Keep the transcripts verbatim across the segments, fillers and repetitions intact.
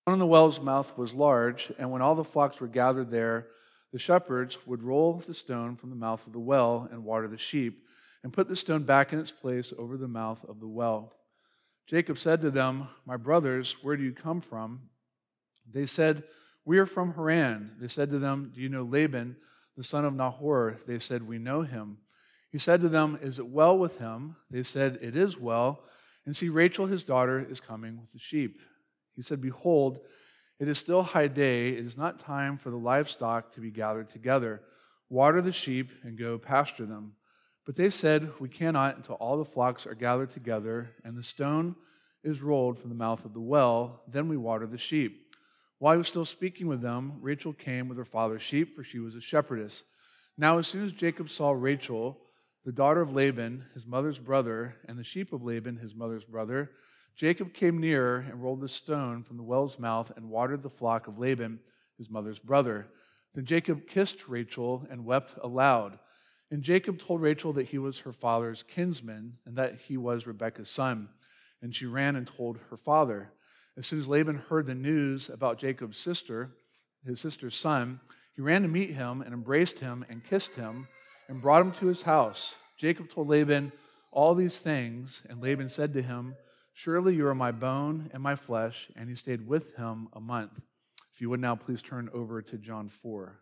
On the well's mouth was large, and when all the flocks were gathered there, the shepherds would roll the stone from the mouth of the well and water the sheep, and put the stone back in its place over the mouth of the well. Jacob said to them, "My brothers, where do you come from?" They said, "We are from Haran." They said to them, "Do you know Laban, the son of Nahor?" They said, "We know him." He said to them, "Is it well with him?" They said, "It is well. And see, Rachel, his daughter, is coming with the sheep." He said, "Behold, it is still high day. It is not time for the livestock to be gathered together. Water the sheep and go pasture them." But they said, "We cannot until all the flocks are gathered together and the stone is rolled from the mouth of the well. Then we water the sheep." While he was still speaking with them, Rachel came with her father's sheep, for she was a shepherdess. Now as soon as Jacob saw Rachel, the daughter of Laban, his mother's brother, and the sheep of Laban, his mother's brother, Jacob came near and rolled the stone from the well's mouth and watered the flock of Laban, his mother's brother. Then Jacob kissed Rachel and wept aloud. And Jacob told Rachel that he was her father's kinsman and that he was Rebekah's son. And she ran and told her father. As soon as Laban heard the news about Jacob's sister, his sister's son, he ran to meet him and embraced him and kissed him and brought him to his house. Jacob told Laban all these things, and Laban said to him, "Surely you are my bone and my flesh," and he stayed with him a month. If you would now please turn over to John four.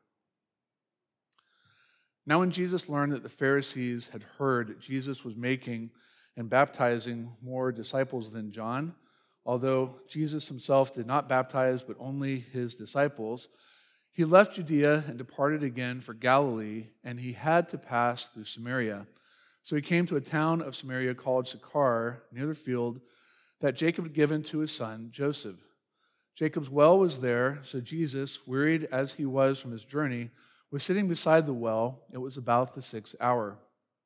Now when Jesus learned that the Pharisees had heard that Jesus was making and baptizing more disciples than John, although Jesus himself did not baptize but only his disciples, he left Judea and departed again for Galilee, and he had to pass through Samaria. So he came to a town of Samaria called Sychar, near the field that Jacob had given to his son Joseph. Jacob's well was there, so Jesus, wearied as he was from his journey, was sitting beside the well. It was about the sixth hour.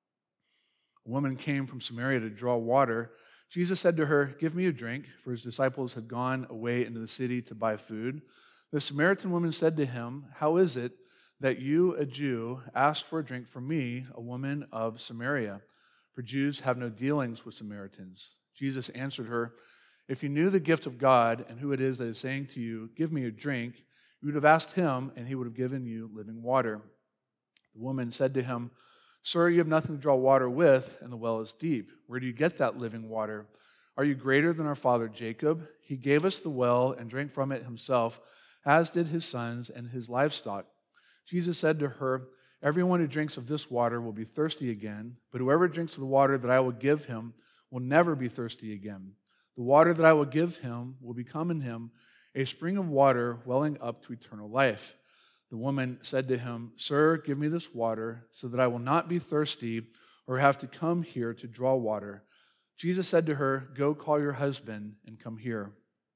A woman came from Samaria to draw water. Jesus said to her, "Give me a drink," for his disciples had gone away into the city to buy food. The Samaritan woman said to him, "How is it that you, a Jew, ask for a drink from me, a woman of Samaria? For Jews have no dealings with Samaritans." Jesus answered her, "If you knew the gift of God and who it is that is saying to you, 'Give me a drink,' you would have asked him, and he would have given you living water." The woman said to him, "Sir, you have nothing to draw water with, and the well is deep. Where do you get that living water? Are you greater than our father Jacob? He gave us the well and drank from it himself, as did his sons and his livestock." Jesus said to her, "Everyone who drinks of this water will be thirsty again, but whoever drinks of the water that I will give him will never be thirsty again. The water that I will give him will become in him a spring of water welling up to eternal life." The woman said to him, "Sir, give me this water so that I will not be thirsty or have to come here to draw water." Jesus said to her, "Go call your husband and come here."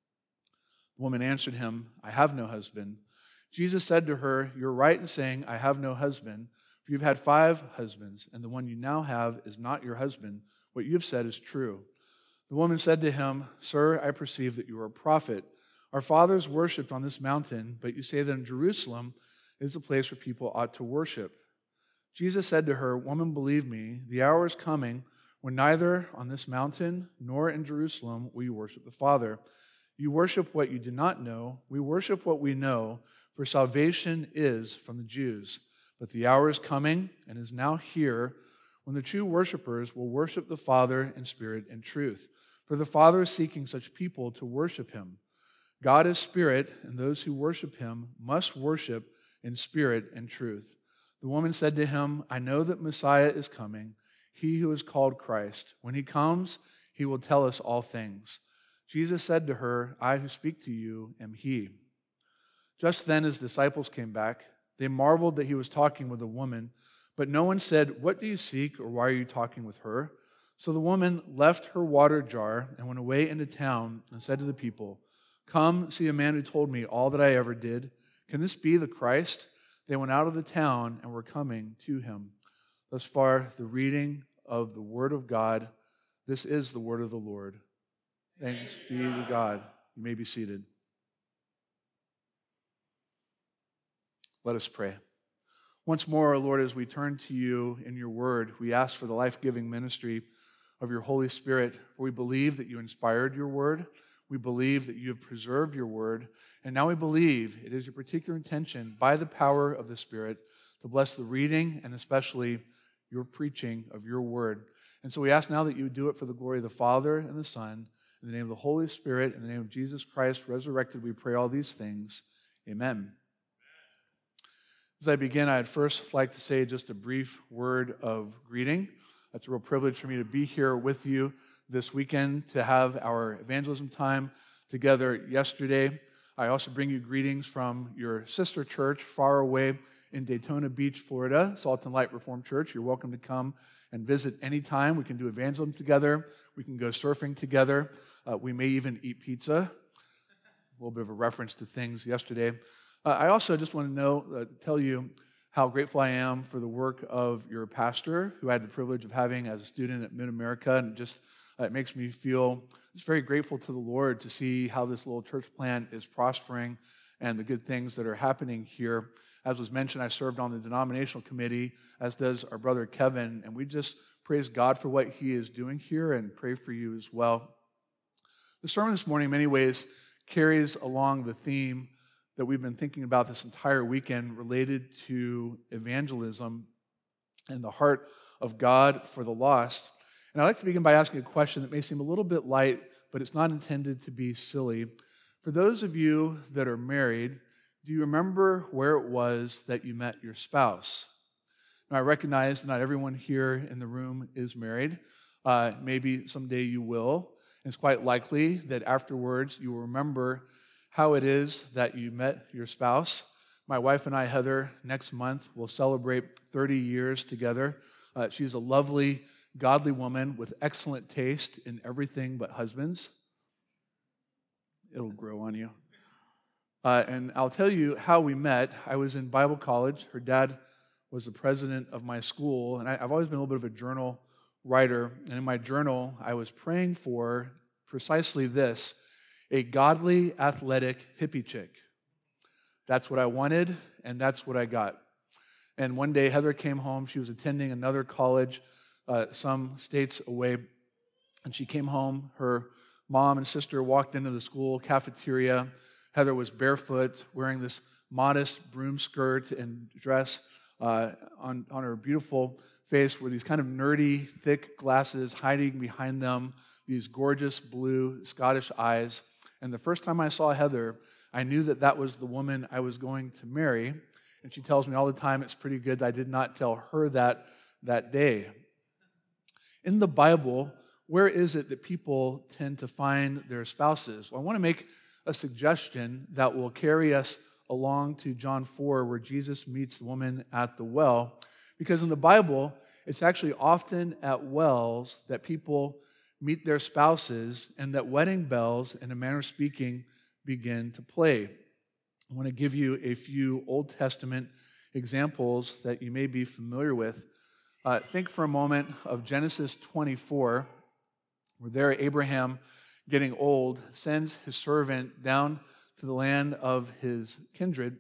The woman answered him, "I have no husband." Jesus said to her, "You're right in saying, 'I have no husband,' for you've had five husbands, and the one you now have is not your husband. What you have said is true." The woman said to him, "Sir, I perceive that you are a prophet. Our fathers worshipped on this mountain, but you say that in Jerusalem is the place where people ought to worship." Jesus said to her, "Woman, believe me, the hour is coming when neither on this mountain nor in Jerusalem will you worship the Father. You worship what you do not know. We worship what we know, for salvation is from the Jews. But the hour is coming and is now here when the true worshipers will worship the Father in spirit and truth. For the Father is seeking such people to worship him. God is spirit, and those who worship him must worship in spirit and truth." The woman said to him, "I know that Messiah is coming, he who is called Christ. When he comes, he will tell us all things." Jesus said to her, "I who speak to you am he." Just then his disciples came back. They marveled that he was talking with a woman, but no one said, "What do you seek?" or "Why are you talking with her?" So the woman left her water jar and went away into town and said to the people, "Come, see a man who told me all that I ever did. Can this be the Christ?" They went out of the town and were coming to him. Thus far, the reading of the word of God. This is the word of the Lord. Thanks be to God. You may be seated. Let us pray. Once more, Lord, as we turn to you in your word, we ask for the life-giving ministry of your Holy Spirit, for we believe that you inspired your word. We believe that you have preserved your word, and now we believe it is your particular intention, by the power of the Spirit, to bless the reading and especially your preaching of your word. And so we ask now that you would do it for the glory of the Father and the Son, in the name of the Holy Spirit, in the name of Jesus Christ, resurrected, we pray all these things. Amen. As I begin, I'd first like to say just a brief word of greeting. It's a real privilege for me to be here with you this weekend to have our evangelism time together yesterday. I also bring you greetings from your sister church far away in Daytona Beach, Florida, Salt and Light Reformed Church. You're welcome to come and visit anytime. We can do evangelism together. We can go surfing together. Uh, we may even eat pizza. A little bit of a reference to things yesterday. Uh, I also just want to know, uh, tell you how grateful I am for the work of your pastor, who I had the privilege of having as a student at Mid-America, and just uh, it makes me feel just very grateful to the Lord to see how this little church plant is prospering and the good things that are happening here. As was mentioned, I served on the denominational committee, as does our brother Kevin, and we just praise God for what he is doing here and pray for you as well. The sermon this morning, in many ways, carries along the theme that we've been thinking about this entire weekend related to evangelism and the heart of God for the lost. And I'd like to begin by asking a question that may seem a little bit light, but it's not intended to be silly. For those of you that are married, do you remember where it was that you met your spouse? Now, I recognize that not everyone here in the room is married. Uh, maybe someday you will. And it's quite likely that afterwards you will remember how it is that you met your spouse. My wife and I, Heather, next month will celebrate thirty years together. Uh, she's a lovely, godly woman with excellent taste in everything but husbands. It'll grow on you. Uh, and I'll tell you how we met. I was in Bible college. Her dad was the president of my school, and I, I've always been a little bit of a journal writer. And in my journal, I was praying for precisely this: a godly, athletic hippie chick. That's what I wanted, and that's what I got. And one day, Heather came home. She was attending another college uh, some states away, and she came home. Her mom and sister walked into the school cafeteria. Heather was barefoot, wearing this modest broom skirt and dress. Uh, on, on her beautiful face were these kind of nerdy, thick glasses hiding behind them, these gorgeous blue Scottish eyes. And the first time I saw Heather, I knew that that was the woman I was going to marry. And she tells me all the time it's pretty good that I did not tell her that that day. In the Bible, where is it that people tend to find their spouses? Well, I want to make a suggestion that will carry us along to John four, where Jesus meets the woman at the well. Because in the Bible, it's actually often at wells that people meet their spouses, and that wedding bells, in a manner of speaking, begin to play. I want to give you a few Old Testament examples that you may be familiar with. Uh, think for a moment of Genesis twenty-four, where there Abraham, getting old, sends his servant down to the land of his kindred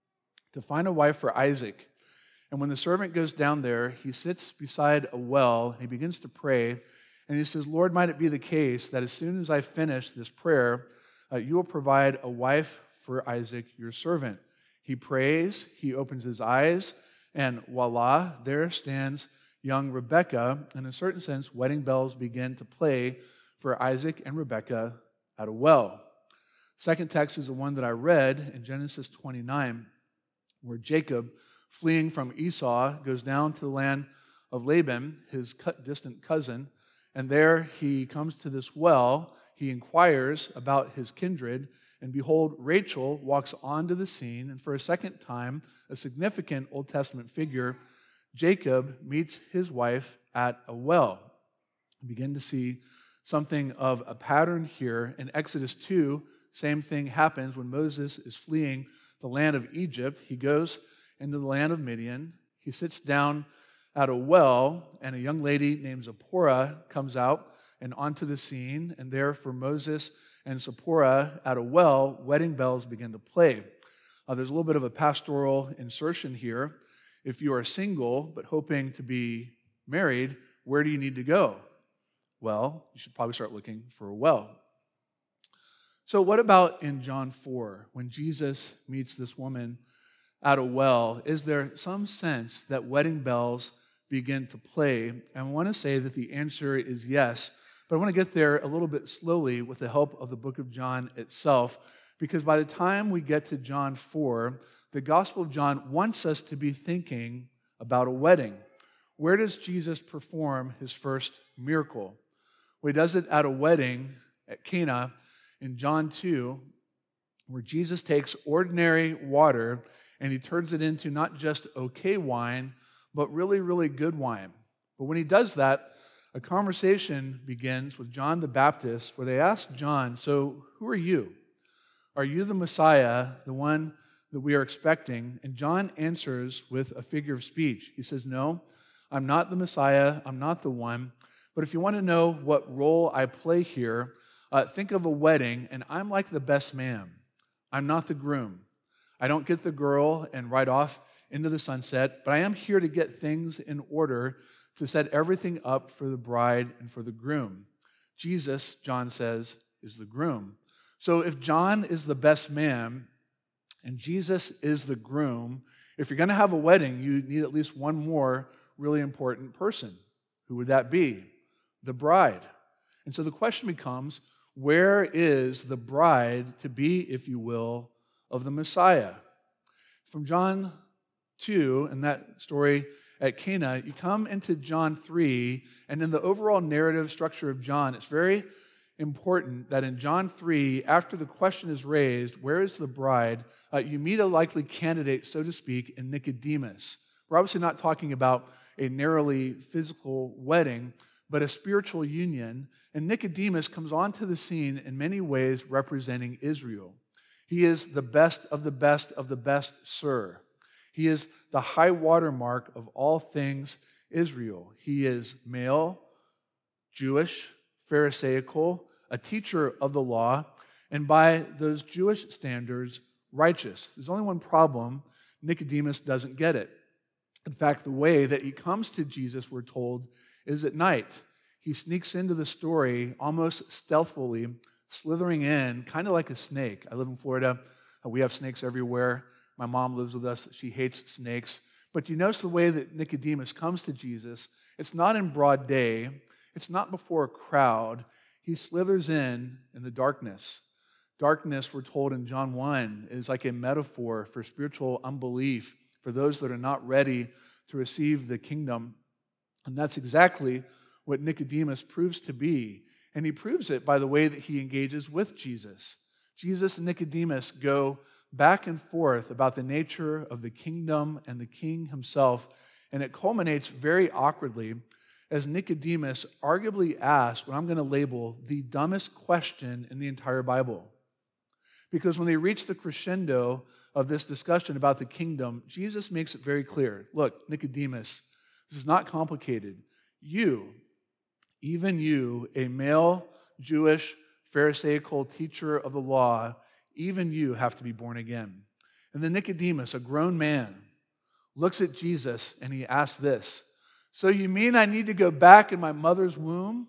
to find a wife for Isaac. And when the servant goes down there, he sits beside a well, and he begins to pray. And he says, Lord, might it be the case that as soon as I finish this prayer, uh, you will provide a wife for Isaac, your servant. He prays, he opens his eyes, and voila, there stands young Rebekah. In a certain sense, wedding bells begin to play for Isaac and Rebekah at a well. Second text is the one that I read in Genesis twenty-nine, where Jacob, fleeing from Esau, goes down to the land of Laban, his distant cousin. And there he comes to this well. He inquires about his kindred. And behold, Rachel walks onto the scene. And for a second time, a significant Old Testament figure, Jacob meets his wife at a well. We begin to see something of a pattern here. In Exodus two, same thing happens when Moses is fleeing the land of Egypt. He goes into the land of Midian. He sits down at a well, and a young lady named Zipporah comes out and onto the scene, and there for Moses and Zipporah at a well, wedding bells begin to play. Uh, there's a little bit of a pastoral insertion here. If you are single but hoping to be married, where do you need to go? Well, you should probably start looking for a well. So what about in John four, when Jesus meets this woman at a well? Is there some sense that wedding bells begin to play? And I want to say that the answer is yes, but I want to get there a little bit slowly with the help of the book of John itself, because by the time we get to John four, the Gospel of John wants us to be thinking about a wedding. Where does Jesus perform his first miracle? Well, he does it at a wedding at Cana in John two, where Jesus takes ordinary water and he turns it into not just okay wine, but really, really good wine. But when he does that, a conversation begins with John the Baptist, where they ask John, so who are you? Are you the Messiah, the one that we are expecting? And John answers with a figure of speech. He says, no, I'm not the Messiah, I'm not the one. But if you want to know what role I play here, uh, think of a wedding, and I'm like the best man. I'm not the groom. I don't get the girl and ride off into the sunset, but I am here to get things in order to set everything up for the bride and for the groom. Jesus, John says, is the groom. So if John is the best man and Jesus is the groom, if you're going to have a wedding, you need at least one more really important person. Who would that be? The bride. And so the question becomes, where is the bride to be, if you will, of the Messiah? From John two, and that story at Cana, you come into John three, and in the overall narrative structure of John, it's very important that in John three, after the question is raised, where is the bride, uh, you meet a likely candidate, so to speak, in Nicodemus. We're obviously not talking about a narrowly physical wedding, but a spiritual union. And Nicodemus comes onto the scene in many ways representing Israel. He is the best of the best of the best, sir. He is the high watermark of all things Israel. He is male, Jewish, Pharisaical, a teacher of the law, and by those Jewish standards, righteous. There's only one problem. Nicodemus doesn't get it. In fact, the way that he comes to Jesus, we're told, is at night. He sneaks into the story almost stealthily, slithering in, kind of like a snake. I live in Florida. We have snakes everywhere. My mom lives with us. She hates snakes. But you notice the way that Nicodemus comes to Jesus. It's not in broad day. It's not before a crowd. He slithers in in the darkness. Darkness, we're told in John one, is like a metaphor for spiritual unbelief, for those that are not ready to receive the kingdom. And that's exactly what Nicodemus proves to be. And he proves it by the way that he engages with Jesus. Jesus and Nicodemus go back and forth about the nature of the kingdom and the king himself. And it culminates very awkwardly as Nicodemus arguably asks what I'm going to label the dumbest question in the entire Bible. Because when they reach the crescendo of this discussion about the kingdom, Jesus makes it very clear. Look, Nicodemus, this is not complicated. You, even you, a male Jewish Pharisaical teacher of the law, even you have to be born again. And then Nicodemus, a grown man, looks at Jesus and he asks this, so you mean I need to go back in my mother's womb?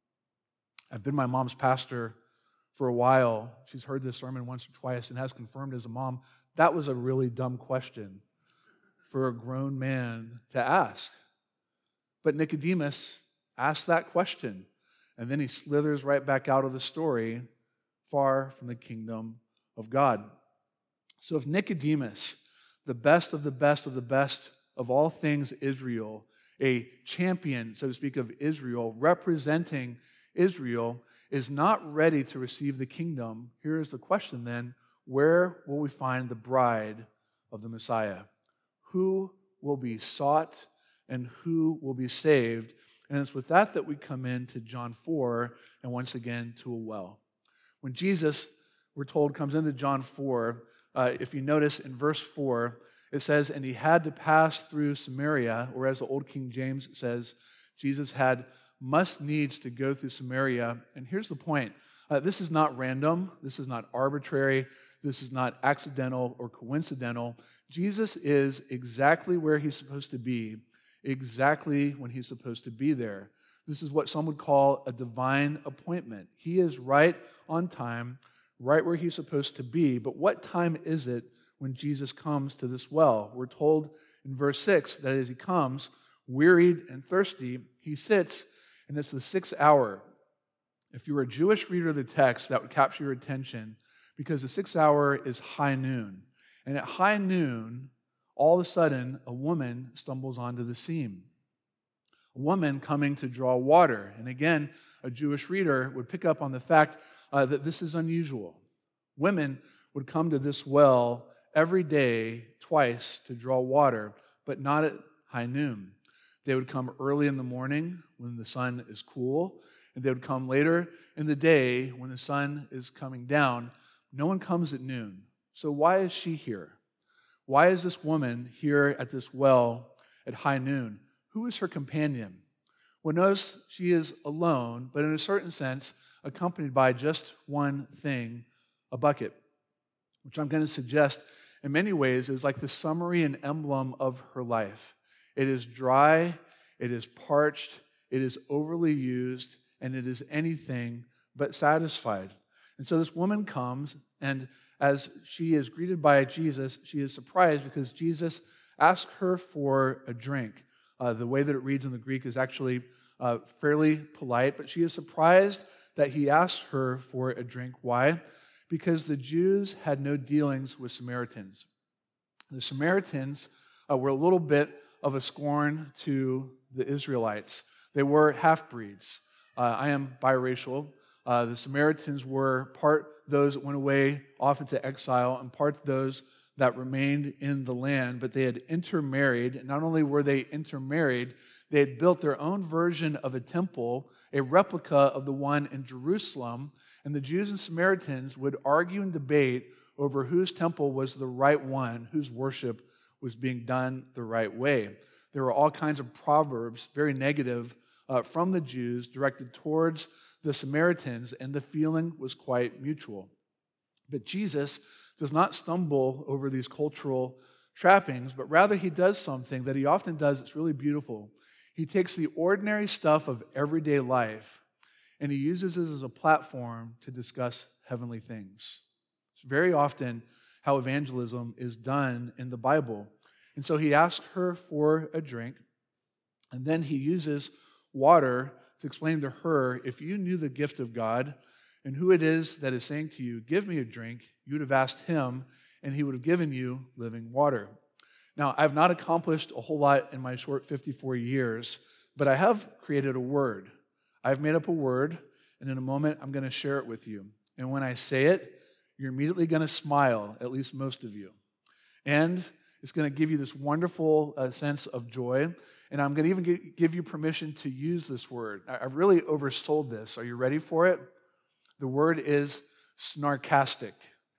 I've been my mom's pastor for a while. She's heard this sermon once or twice and has confirmed as a mom, that was a really dumb question for a grown man to ask. But Nicodemus asked that question, and then he slithers right back out of the story, far from the kingdom of God. So if Nicodemus, the best of the best of the best of all things Israel, a champion, so to speak, of Israel, representing Israel, is not ready to receive the kingdom, here is the question then, where will we find the bride of the Messiah? Who will be sought and who will be saved? And it's with that that we come into John four and once again to a well. When Jesus, we're told, comes into John four, uh, if you notice in verse four, it says, and he had to pass through Samaria, or as the Old King James says, Jesus had must needs to go through Samaria. And here's the point. Uh, this is not random. This is not arbitrary. This is not accidental or coincidental. Jesus is exactly where he's supposed to be, exactly when he's supposed to be there. This is what some would call a divine appointment. He is right on time, right where he's supposed to be. But what time is it when Jesus comes to this well? We're told in verse six that as he comes, wearied and thirsty, he sits, and it's the sixth hour. If you were a Jewish reader of the text, that would capture your attention, because the sixth hour is high noon. And at high noon, all of a sudden, a woman stumbles onto the scene. A woman coming to draw water. And again, a Jewish reader would pick up on the fact uh, that this is unusual. Women would come to this well every day, twice, to draw water, but not at high noon. They would come early in the morning when the sun is cool, and they would come later in the day when the sun is coming down. No one comes at noon. So why is she here? Why is this woman here at this well at high noon? Who is her companion? Well, notice she is alone, but in a certain sense, accompanied by just one thing, a bucket, which I'm going to suggest in many ways is like the summary and emblem of her life. It is dry, it is parched, it is overly used, and it is anything but satisfied. And so this woman comes, and as she is greeted by Jesus, she is surprised because Jesus asks her for a drink. Uh, the way that it reads in the Greek is actually uh, fairly polite, but she is surprised that he asks her for a drink. Why? Because the Jews had no dealings with Samaritans. The Samaritans uh, were a little bit of a scorn to the Israelites. They were half-breeds. Uh, I am biracial. Uh, the Samaritans were part those that went away off into exile and part those that remained in the land, but they had intermarried. And not only were they intermarried, they had built their own version of a temple, a replica of the one in Jerusalem, and the Jews and Samaritans would argue and debate over whose temple was the right one, whose worship was being done the right way. There were all kinds of proverbs, very negative, uh, from the Jews directed towards the Samaritans, and the feeling was quite mutual. But Jesus does not stumble over these cultural trappings, but rather he does something that he often does that's really beautiful. He takes the ordinary stuff of everyday life and he uses it as a platform to discuss heavenly things. It's very often how evangelism is done in the Bible. And so he asks her for a drink, and then he uses water to explain to her, if you knew the gift of God and who it is that is saying to you, give me a drink, you would have asked him, and he would have given you living water. Now, I've not accomplished a whole lot in my short fifty-four years, but I have created a word. I've made up a word, and in a moment, I'm going to share it with you. And when I say it, you're immediately going to smile, at least most of you. And it's going to give you this wonderful uh, sense of joy. And I'm going to even give you permission to use this word. I've really oversold this. Are you ready for it? The word is snarkastic.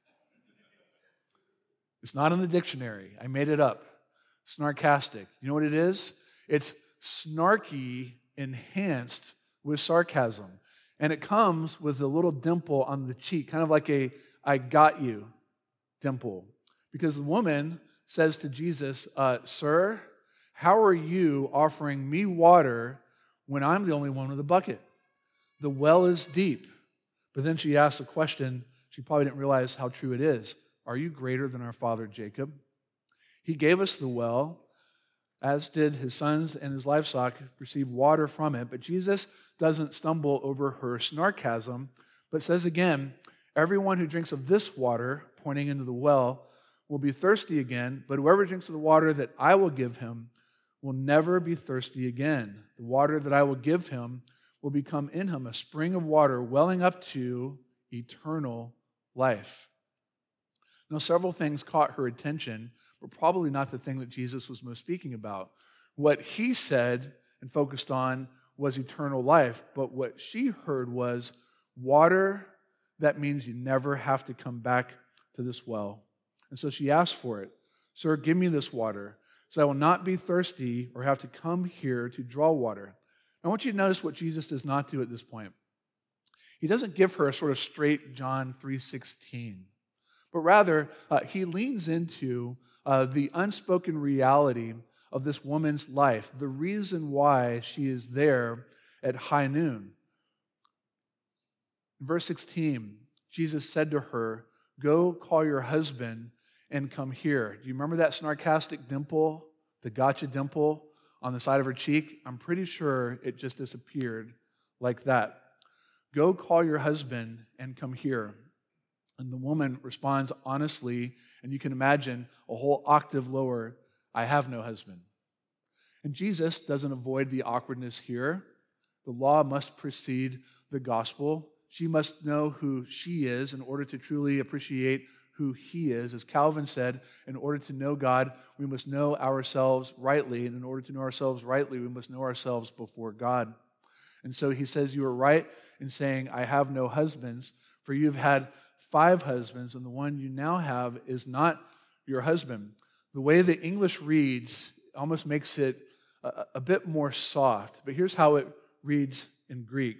It's not in the dictionary. I made it up. Snarkastic. You know what it is? It's snarky enhanced with sarcasm. And it comes with a little dimple on the cheek, kind of like a I got you dimple. Because the woman says to Jesus, uh, Sir, how are you offering me water when I'm the only one with a bucket? The well is deep. But then she asks a question she probably didn't realize how true it is. Are you greater than our father Jacob? He gave us the well, as did his sons and his livestock receive water from it. But Jesus doesn't stumble over her snarkasm, but says again, everyone who drinks of this water, pointing into the well, will be thirsty again, but whoever drinks of the water that I will give him will never be thirsty again. The water that I will give him will become in him a spring of water welling up to eternal life. Now, several things caught her attention, but probably not the thing that Jesus was most speaking about. What he said and focused on was eternal life, but what she heard was water that means you never have to come back to this well. And so she asked for it. Sir, give me this water, so I will not be thirsty or have to come here to draw water. I want you to notice what Jesus does not do at this point. He doesn't give her a sort of straight John three sixteen, but rather uh, he leans into uh, the unspoken reality of this woman's life, the reason why she is there at high noon. In verse sixteen, Jesus said to her, "Go call your husband and come here." Do you remember that sarcastic dimple, the gotcha dimple on the side of her cheek? I'm pretty sure it just disappeared like that. "Go call your husband and come here." And the woman responds honestly, and you can imagine a whole octave lower, "I have no husband." And Jesus doesn't avoid the awkwardness here. The law must precede the gospel. She must know who she is in order to truly appreciate who he is. As Calvin said, in order to know God, we must know ourselves rightly. And in order to know ourselves rightly, we must know ourselves before God. And so he says, "You are right in saying, 'I have no husbands,' for you've had five husbands, and the one you now have is not your husband." The way the English reads almost makes it a, a bit more soft. But here's how it reads in Greek.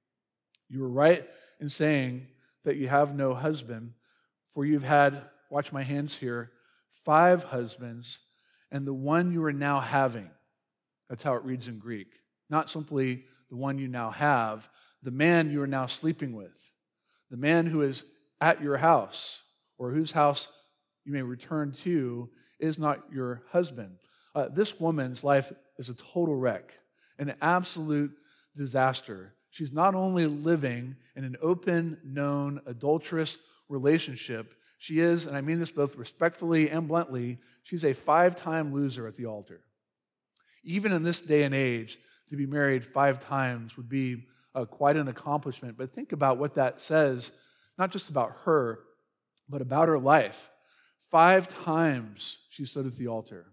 "You are right in saying that you have no husband, for you've had," watch my hands here, "five husbands, and the one you are now having." That's how it reads in Greek. Not simply the one you now have, the man you are now sleeping with, the man who is at your house or whose house you may return to is not your husband. Uh, this woman's life is a total wreck, an absolute disaster. She's not only living in an open, known, adulterous relationship, she is, and I mean this both respectfully and bluntly, she's a five-time loser at the altar. Even in this day and age, to be married five times would be uh, quite an accomplishment. But think about what that says, not just about her, but about her life. Five times she stood at the altar.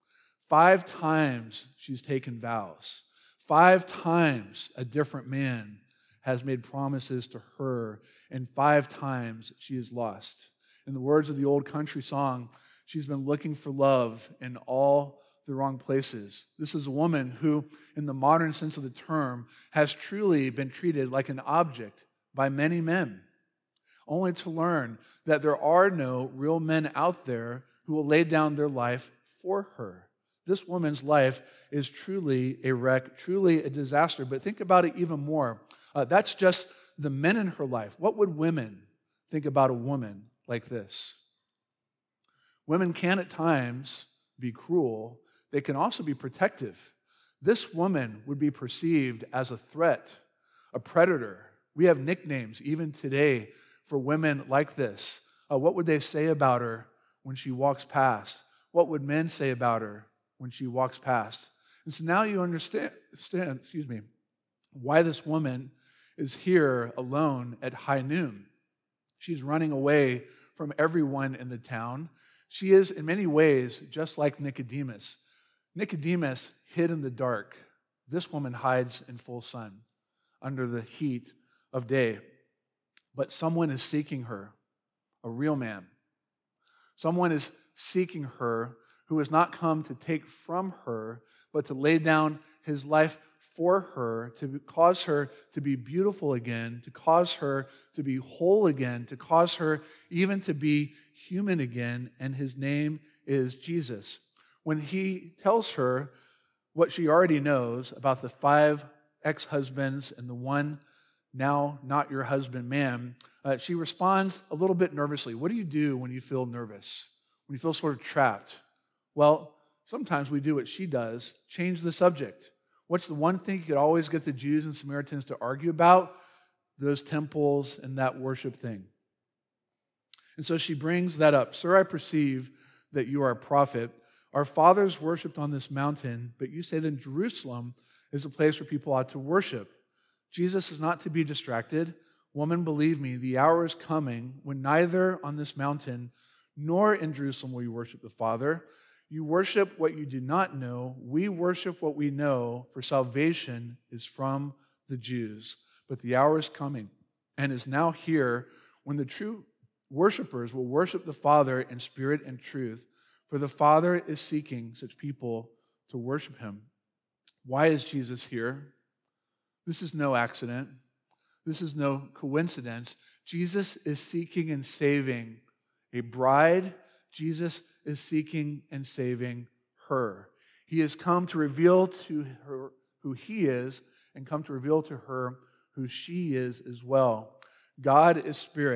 Five times she's taken vows. Five times a different man has made promises to her, and five times she is lost. In the words of the old country song, she's been looking for love in all the wrong places. This is a woman who, in the modern sense of the term, has truly been treated like an object by many men, only to learn that there are no real men out there who will lay down their life for her. This woman's life is truly a wreck, truly a disaster. But think about it even more. Uh, that's just the men in her life. What would women think about a woman like this? Women can at times be cruel. They can also be protective. This woman would be perceived as a threat, a predator. We have nicknames even today for women like this. Uh, what would they say about her when she walks past? What would men say about her when she walks past? And so now you understand, understand, excuse me, why this woman is here alone at high noon. She's running away from everyone in the town. She is in many ways just like Nicodemus. Nicodemus hid in the dark. This woman hides in full sun under the heat of day. But someone is seeking her, a real man. Someone is seeking her who has not come to take from her, but to lay down his life for her, to cause her to be beautiful again, to cause her to be whole again, to cause her even to be human again, and his name is Jesus. When he tells her what she already knows about the five ex-husbands and the one now not your husband man, uh, she responds a little bit nervously. What do you do when you feel nervous, when you feel sort of trapped? Well, sometimes we do what she does, change the subject. What's the one thing you could always get the Jews and Samaritans to argue about? Those temples and that worship thing. And so she brings that up. "Sir, I perceive that you are a prophet. Our fathers worshipped on this mountain, but you say that Jerusalem is a place where people ought to worship." Jesus is not to be distracted. "Woman, believe me, the hour is coming when neither on this mountain nor in Jerusalem will you worship the Father. You worship what you do not know. We worship what we know, for salvation is from the Jews. But the hour is coming and is now here when the true worshipers will worship the Father in spirit and truth, for the Father is seeking such people to worship him." Why is Jesus here? This is no accident. This is no coincidence. Jesus is seeking and saving a bride. Jesus is seeking and saving her. He has come to reveal to her who he is and come to reveal to her who she is as well. God is spirit,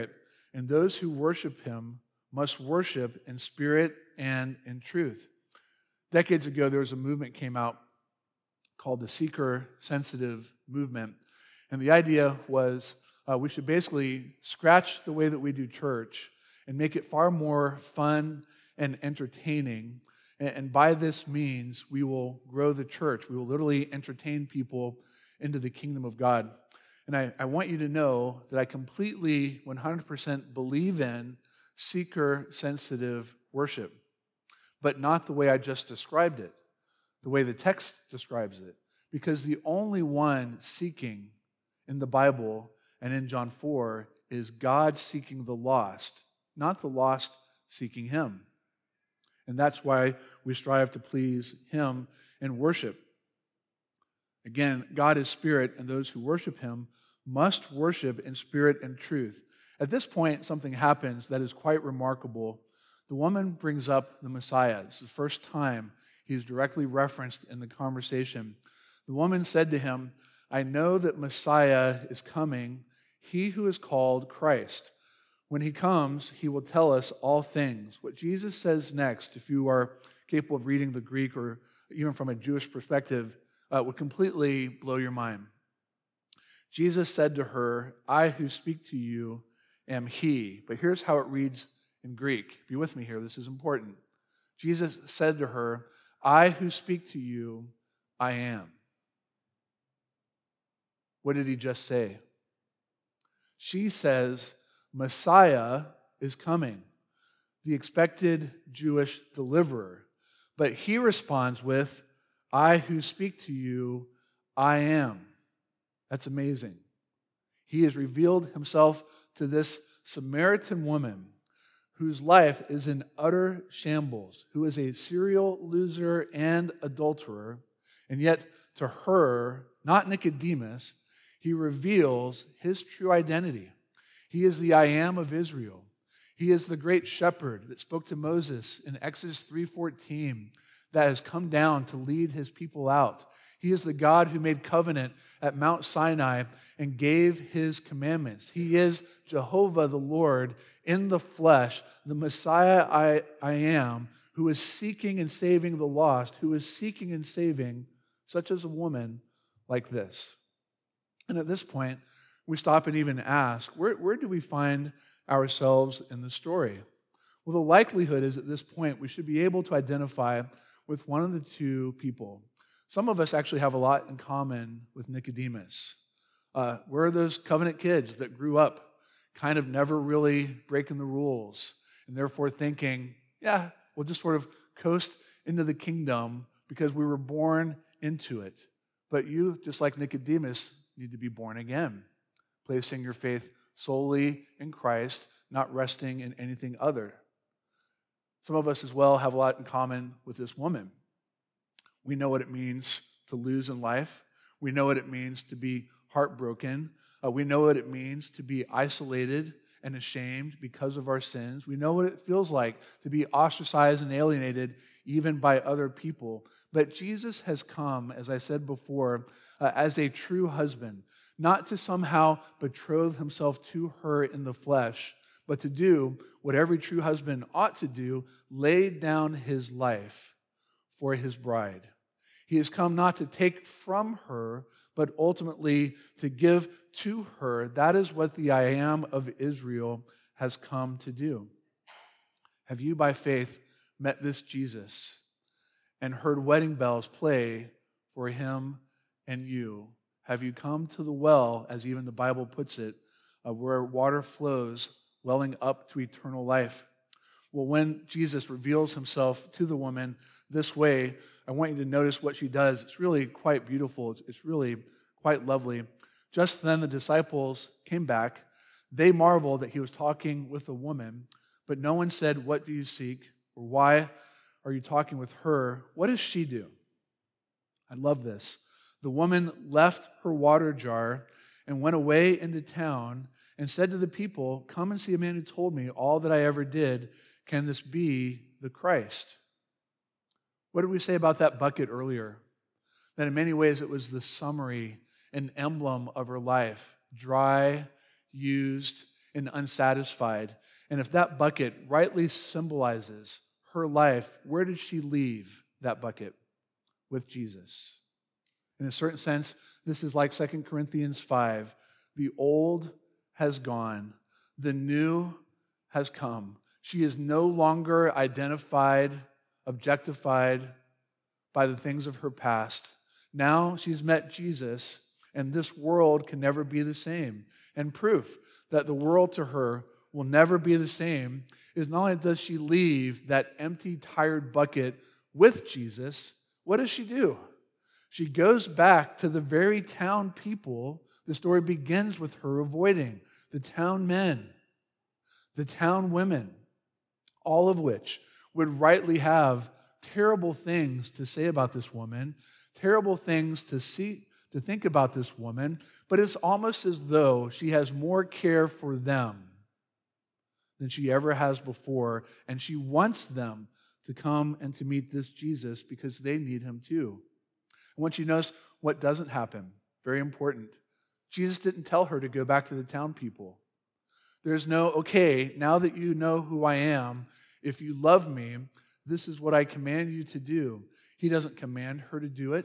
and those who worship him must worship in spirit and in truth. Decades ago, there was a movement came out called the seeker-sensitive movement, and the idea was uh, we should basically scratch the way that we do church and make it far more fun and entertaining. And, and by this means, we will grow the church. We will literally entertain people into the kingdom of God. And I, I want you to know that I completely, one hundred percent believe in seeker-sensitive worship, but not the way I just described it, the way the text describes it. Because the only one seeking in the Bible and in John four is God seeking the lost, not the lost seeking him. And that's why we strive to please him in worship. Again, God is spirit, and those who worship him must worship in spirit and truth. At this point, something happens that is quite remarkable. The woman brings up the Messiah. It's the first time he's directly referenced in the conversation. The woman said to him, "I know that Messiah is coming, he who is called Christ. When he comes, he will tell us all things." What Jesus says next, if you are capable of reading the Greek or even from a Jewish perspective, uh, would completely blow your mind. Jesus said to her, "I who speak to you am he." But here's how it reads in Greek. Be with me here. This is important. Jesus said to her, "I who speak to you, I am." What did he just say? She says, Messiah is coming, the expected Jewish deliverer. But he responds with, "I who speak to you, I am." That's amazing. He has revealed himself to this Samaritan woman whose life is in utter shambles, who is a serial loser and adulterer, and yet to her, not Nicodemus, he reveals his true identity. He is the I am of Israel. He is the great shepherd that spoke to Moses in Exodus three fourteen that has come down to lead his people out. He is the God who made covenant at Mount Sinai and gave his commandments. He is Jehovah the Lord in the flesh, the Messiah I, I am, who is seeking and saving the lost, who is seeking and saving such as a woman like this. And at this point, we stop and even ask, where, where do we find ourselves in the story? Well, the likelihood is at this point we should be able to identify with one of the two people. Some of us actually have a lot in common with Nicodemus. Uh, we're those covenant kids that grew up kind of never really breaking the rules and therefore thinking, yeah, we'll just sort of coast into the kingdom because we were born into it. But you, just like Nicodemus, need to be born again, placing your faith solely in Christ, not resting in anything other. Some of us as well have a lot in common with this woman. We know what it means to lose in life. We know what it means to be heartbroken. Uh, we know what it means to be isolated and ashamed because of our sins. We know what it feels like to be ostracized and alienated even by other people. But Jesus has come, as I said before, uh, as a true husband, not to somehow betroth himself to her in the flesh, but to do what every true husband ought to do, lay down his life for his bride. He has come not to take from her, but ultimately to give to her. That is what the I am of Israel has come to do. Have you, by faith, met this Jesus and heard wedding bells play for him and you? Have you come to the well, as even the Bible puts it, uh, where water flows, welling up to eternal life? Well, when Jesus reveals himself to the woman this way, I want you to notice what she does. It's really quite beautiful. It's, it's really quite lovely. Just then the disciples came back. They marveled that he was talking with a woman, but no one said, "What do you seek?" or "Why are you talking with her?" What does she do? I love this. The woman left her water jar and went away into town and said to the people, "Come and see a man who told me all that I ever did. Can this be the Christ?" What did we say about that bucket earlier? That in many ways it was the summary, an emblem of her life. Dry, used, and unsatisfied. And if that bucket rightly symbolizes her life, where did she leave that bucket? With Jesus. In a certain sense, this is like Second Corinthians five. The old has gone, the new has come. She is no longer identified, objectified by the things of her past. Now she's met Jesus, and this world can never be the same. And proof that the world to her will never be the same is not only does she leave that empty, tired bucket with Jesus, what does she do? She goes back to the very town people the story begins with her avoiding, the town men, the town women, all of which would rightly have terrible things to say about this woman, terrible things to see, to think about this woman, but it's almost as though she has more care for them than she ever has before, and she wants them to come and to meet this Jesus because they need him too. I want you to notice what doesn't happen. Very important. Jesus didn't tell her to go back to the town people. There's no, okay, now that you know who I am, if you love me, this is what I command you to do. He doesn't command her to do it.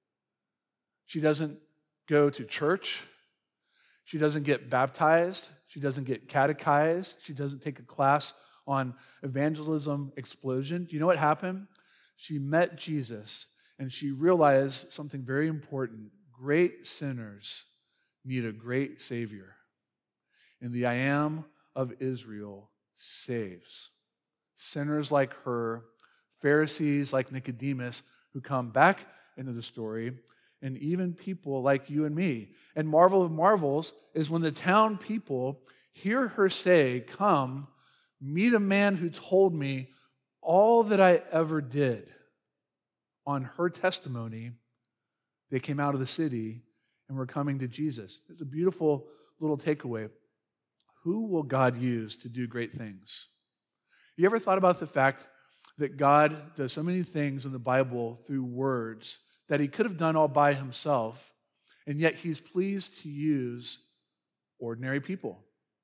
She doesn't go to church. She doesn't get baptized. She doesn't get catechized. She doesn't take a class on evangelism explosion. Do you know what happened? She met Jesus and she realized something very important. Great sinners need a great Savior. And the I Am of Israel saves. Sinners like her, Pharisees like Nicodemus, who come back into the story, and even people like you and me. And marvel of marvels is when the town people hear her say, come, meet a man who told me all that I ever did. On her testimony, they came out of the city and were coming to Jesus. It's a beautiful little takeaway. Who will God use to do great things? You ever thought about the fact that God does so many things in the Bible through words that he could have done all by himself, and yet he's pleased to use ordinary people?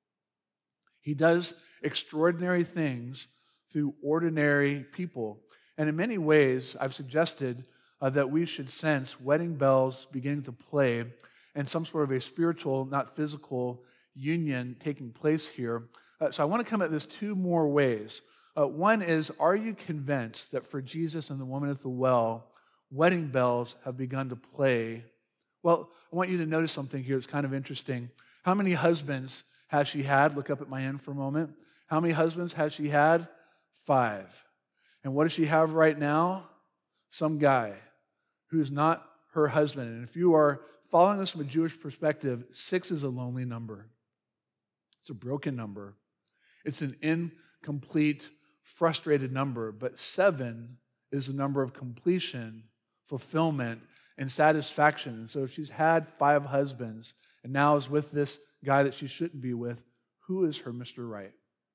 He does extraordinary things through ordinary people. And in many ways, I've suggested uh, that we should sense wedding bells beginning to play and some sort of a spiritual, not physical, union taking place here. Uh, so I want to come at this two more ways. Uh, one is, are you convinced that for Jesus and the woman at the well, wedding bells have begun to play? Well, I want you to notice something here that's kind of interesting. How many husbands has she had? Look up at my end for a moment. How many husbands has she had? Five. And what does she have right now? Some guy who's not her husband. And if you are following this from a Jewish perspective, six is a lonely number. It's a broken number. It's an incomplete, frustrated number. But seven is the number of completion, fulfillment, and satisfaction. And so if she's had five husbands and now is with this guy that she shouldn't be with, who is her Mister Right?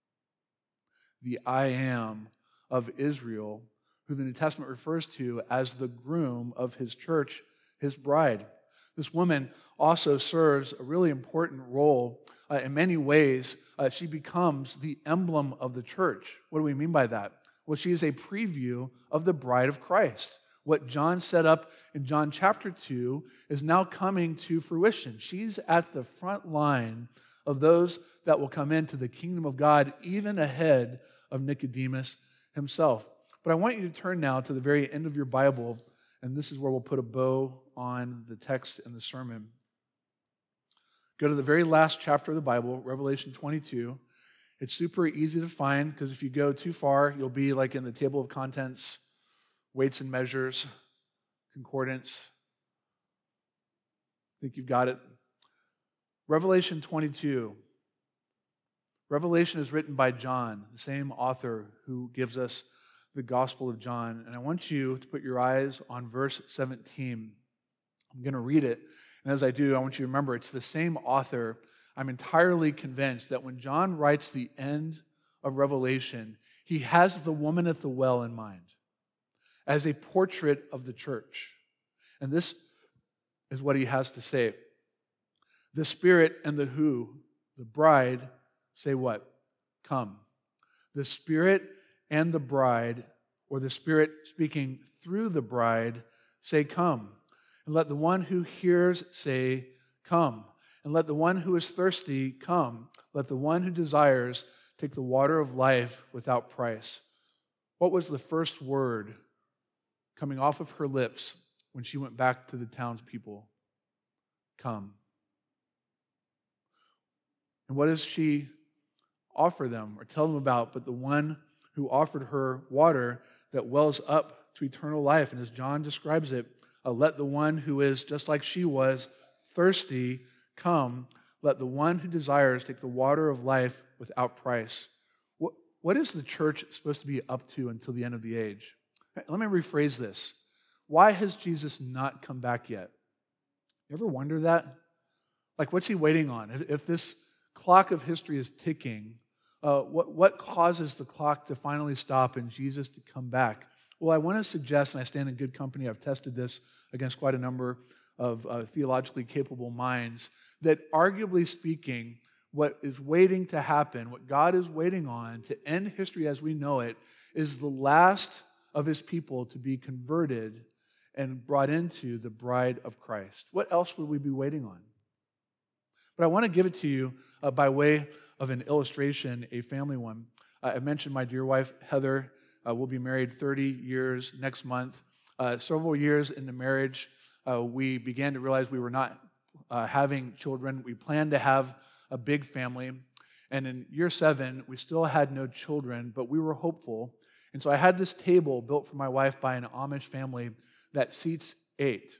The I Am of Israel, who the New Testament refers to as the groom of his church, his bride. This woman also serves a really important role. Uh, in many ways, uh, she becomes the emblem of the church. What do we mean by that? Well, she is a preview of the bride of Christ. What John set up in John chapter two is now coming to fruition. She's at the front line of those that will come into the kingdom of God, even ahead of Nicodemus himself. But I want you to turn now to the very end of your Bible, and this is where we'll put a bow on the text and the sermon. Go to the very last chapter of the Bible, Revelation twenty-two. It's super easy to find because if you go too far, you'll be like in the table of contents, weights and measures, concordance. I think you've got it. Revelation twenty-two. Revelation is written by John, the same author who gives us the Gospel of John. And I want you to put your eyes on verse seventeen. I'm going to read it. And as I do, I want you to remember it's the same author. I'm entirely convinced that when John writes the end of Revelation, he has the woman at the well in mind as a portrait of the church. And this is what he has to say. The Spirit and the who, the bride say what? Come. The Spirit and the bride, or the Spirit speaking through the bride, say, come. And let the one who hears say, come. And let the one who is thirsty come. Let the one who desires take the water of life without price. What was the first word coming off of her lips when she went back to the townspeople? Come. And what does she offer them or tell them about but the one who offered her water that wells up to eternal life? And as John describes it, uh, let the one who is just like she was, thirsty, come. Let the one who desires take the water of life without price. What, what is the church supposed to be up to until the end of the age? Let me rephrase this. Why has Jesus not come back yet? You ever wonder that? Like, what's he waiting on? If, if this clock of history is ticking, uh, what, what causes the clock to finally stop and Jesus to come back? Well, I want to suggest, and I stand in good company, I've tested this against quite a number of uh, theologically capable minds, that arguably speaking, what is waiting to happen, what God is waiting on to end history as we know it, is the last of his people to be converted and brought into the bride of Christ. What else would we be waiting on? But I want to give it to you uh, by way of an illustration, a family one. Uh, I mentioned my dear wife, Heather. Uh, we'll be married thirty years next month. Uh, several years into marriage, uh, we began to realize we were not uh, having children. We planned to have a big family. And in year seven, we still had no children, but we were hopeful. And so I had this table built for my wife by an Amish family that seats eight.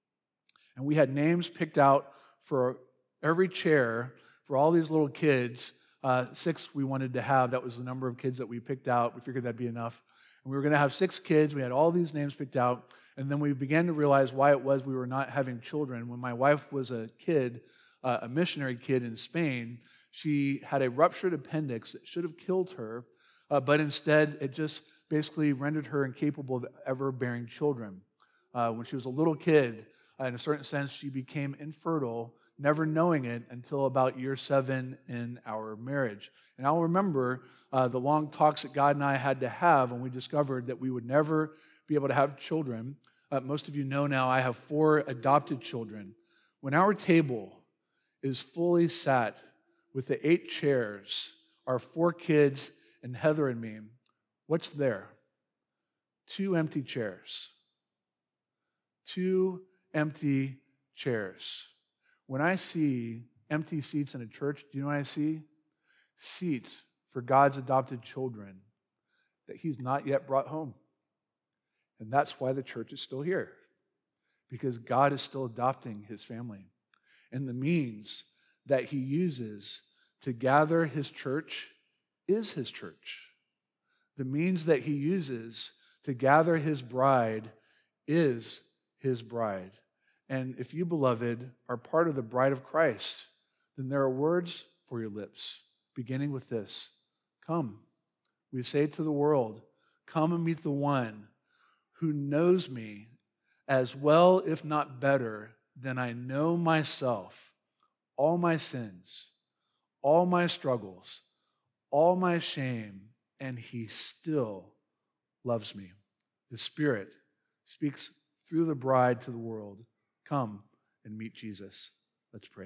And we had names picked out for every chair for all these little kids. Uh, six we wanted to have. That was the number of kids that we picked out. We figured that'd be enough. And we were going to have six kids. We had all these names picked out. And then we began to realize why it was we were not having children. When my wife was a kid, uh, a missionary kid in Spain, she had a ruptured appendix that should have killed her, uh, but instead it just basically rendered her incapable of ever bearing children. Uh, when she was a little kid, uh, in a certain sense, she became infertile, never knowing it until about year seven in our marriage. And I'll remember uh, the long talks that God and I had to have when we discovered that we would never be able to have children. Uh, most of you know now I have four adopted children. When our table is fully sat with the eight chairs, our four kids, and Heather and me, what's there? Two empty chairs. Two empty chairs. When I see empty seats in a church, do you know what I see? Seats for God's adopted children that he's not yet brought home. And that's why the church is still here, because God is still adopting his family. And the means that he uses to gather his church is his church. The means that he uses to gather his bride is his bride. And if you, beloved, are part of the bride of Christ, then there are words for your lips, beginning with this: come. We say to the world, come and meet the one who knows me as well, if not better, than I know myself, all my sins, all my struggles, all my shame, and he still loves me. The Spirit speaks through the bride to the world. Come and meet Jesus. Let's pray.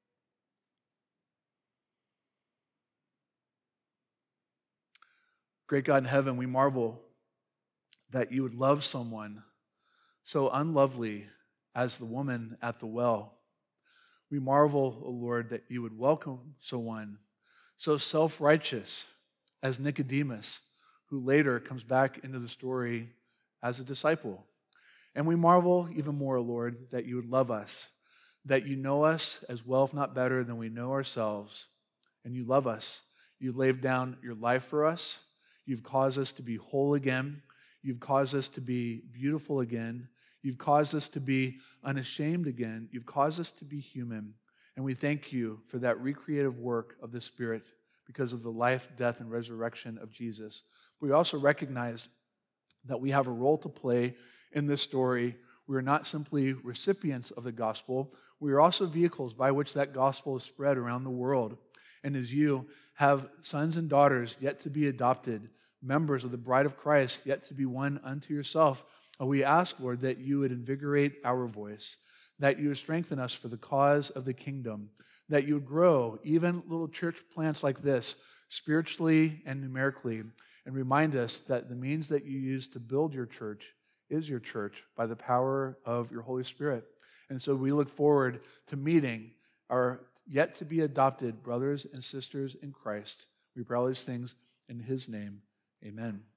Great God in heaven, we marvel that you would love someone so unlovely as the woman at the well. We marvel, O Lord, that you would welcome someone so self-righteous as Nicodemus, who later comes back into the story as a disciple. And we marvel even more, Lord, that you would love us, that you know us as well, if not better, than we know ourselves, and you love us. You've laid down your life for us. You've caused us to be whole again. You've caused us to be beautiful again. You've caused us to be unashamed again. You've caused us to be human. And we thank you for that recreative work of the Spirit because of the life, death, and resurrection of Jesus. We also recognize that we have a role to play in this story. We are not simply recipients of the gospel. We are also vehicles by which that gospel is spread around the world. And as you have sons and daughters yet to be adopted, members of the bride of Christ yet to be won unto yourself, we ask, Lord, that you would invigorate our voice, that you would strengthen us for the cause of the kingdom, that you would grow even little church plants like this spiritually and numerically, and remind us that the means that you use to build your church is your church by the power of your Holy Spirit. And so we look forward to meeting our yet to be adopted brothers and sisters in Christ. We pray all these things in his name. Amen.